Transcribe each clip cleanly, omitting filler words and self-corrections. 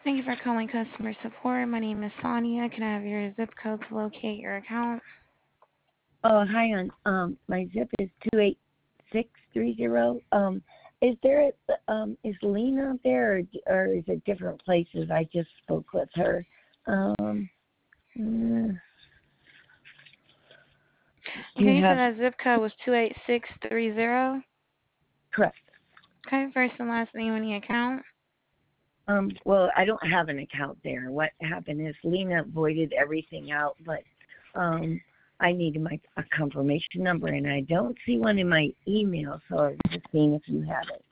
Thank you for calling customer support. My name is Sonia. Can I have your zip code to locate your account? Oh, hi, my zip is 28630. Is Lena there, or is it different places? I just spoke with her. Do Okay, you you said have, that zip code was 28630. correct? Okay, first and last name on the account. Well, I don't have an account there. What happened is Lena voided everything out, but I needed a confirmation number, and I don't see one in my email, so I was just seeing if you have it.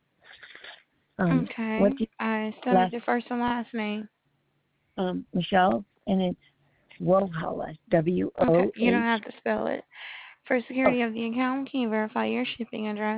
Okay, I still need your first and last name. Michelle, and it's Wohala, W-O-H. Okay, you don't have to spell it. For security of the account, can you verify your shipping address?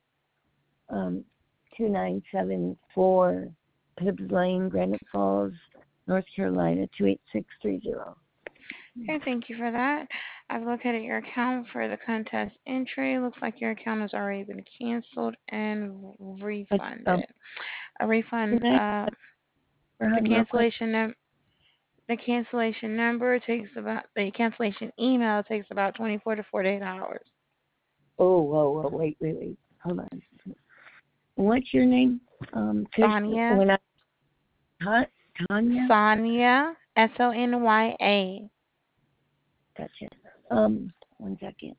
2974 Pibbs Lane, Granite Falls, North Carolina, 28630. Okay, thank you for that. I've located your account for the contest entry. Looks like your account has already been canceled and refunded. A refund, the cancellation number takes about, the cancellation email takes about 24 to 48 hours. Oh, whoa, wait. Hold on. What's your name? Sonia. Tanya? Sonia, Sonya. Gotcha. 1 second.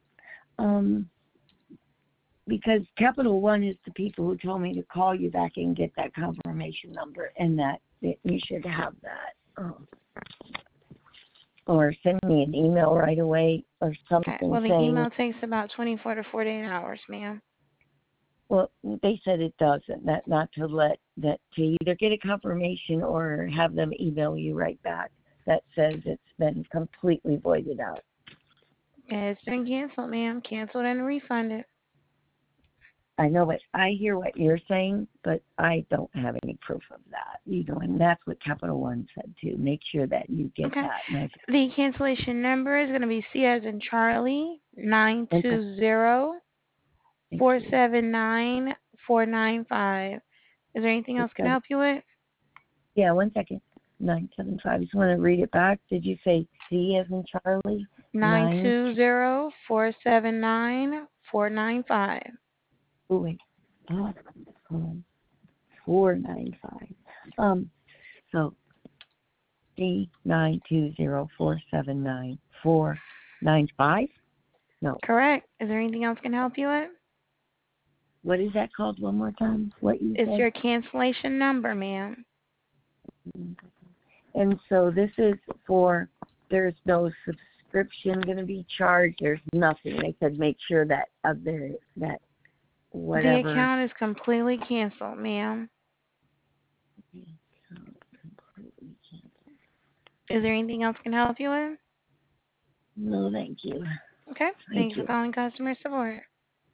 Because Capital One is the people who told me to call you back and get that confirmation number, and that you should have that. Or send me an email right away or something. Okay. Well, the saying, email takes about 24 to 48 hours, ma'am. Well, they said it doesn't. Not to either get a confirmation or have them email you right back that says it's been completely voided out. Okay, it's been canceled, ma'am. Canceled and refunded. I know, but I hear what you're saying, but I don't have any proof of that. And that's what Capital One said too. Make sure that you get that. The cancellation number is going to be C as in Charlie, 920-479-495. Is there anything else I can help you with? Yeah, 1 second. 975. I just want to read it back. Did you say C as in Charlie? 920-479-495. Oh, wait. Hold on. 495. So C920-479-495? No. Correct. Is there anything else I can help you with? What is that called one more time? What you said? It's your cancellation number, ma'am. And so this is for, there's no subscription going to be charged. There's nothing. They said make sure that that whatever. The account is completely canceled, ma'am. Is there anything else I can help you with? No, thank you. Okay. Thank you for calling customer support.